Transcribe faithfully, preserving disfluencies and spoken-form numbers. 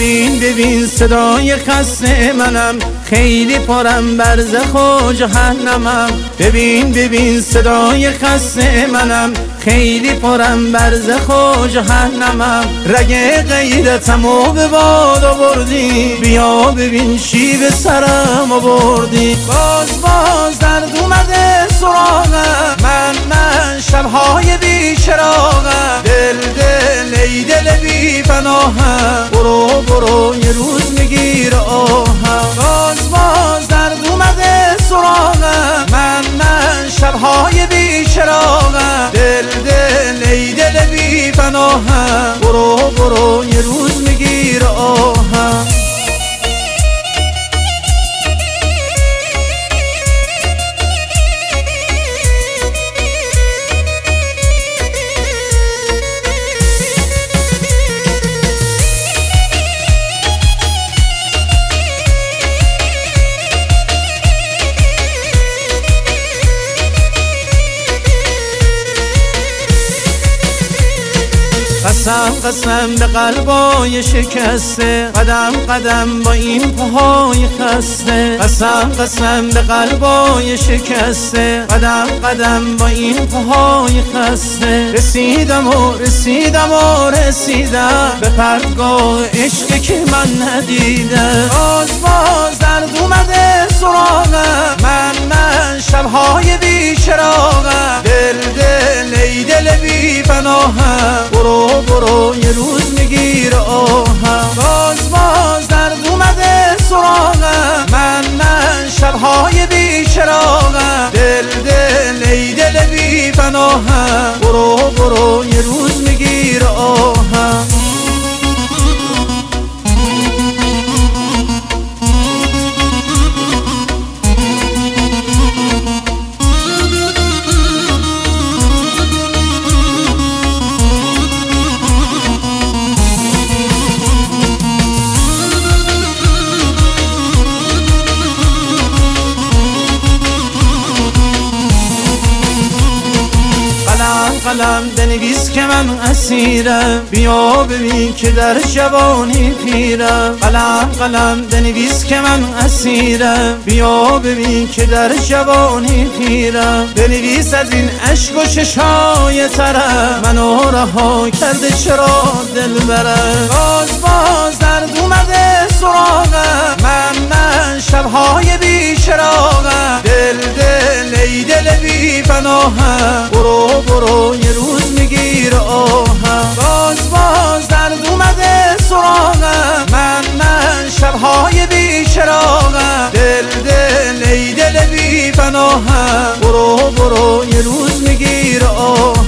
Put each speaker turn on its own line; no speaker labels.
ببین ببین صدای خسته منم، خیلی پرم برزخ و جهنمم. ببین ببین صدای خسته منم، خیلی پرم برزخ و جهنمم. رگ غیرتمو به باد آوردی، بیا ببین چی به سرم آوردی. باز باز درد اومده سراغم، من من شبهای بی چراغم. دل دل ای دل بی پناهم، برو برو یه روز میگیر آهم. باز باز درد اومده سراغم، من من شبهای بی چراغم. دل دل ای دل بی پناهم، برو برو یه روز میگیر آهم. قسم قسم به قلبای شکسته، قدم قدم با این پاهای خسته. قسم قسم به قلبای شکسته، قدم قدم با این پاهای خسته. رسیدم و رسیدم و رسیدم به پرتگاه عشقی که من ندیدم. باز باز درد اومده سراغم، من من شبهای بی چراغم. دل دل ای دل بی پناهم، برو برو یه روز میگیر آهم. باز باز درد اومده سراغم، من من شبهای بی چراغم. دل دل ای دل بی پناهم، برو برو یه روز میگیر آهم. قلم بنویس که من اسیرم، بیا ببین که در جوانی پیرم. قلم قلم بنویس که من اسیرم، بیا ببین که در جوانی پیرم. بنویس از این عشق و چشای ترم، منو رها کرده چرا دل برم. باز باز درد اومده سراغم، من من شبهای بی چراغم. دل دل ای دل بی پناهم، برو برو یه روز میگیر آهم. باز باز درد اومده سراغم، من من شبهای بی چراغم. دل دل ای دل بی پناهم، برو برو یه روز میگیر آهم.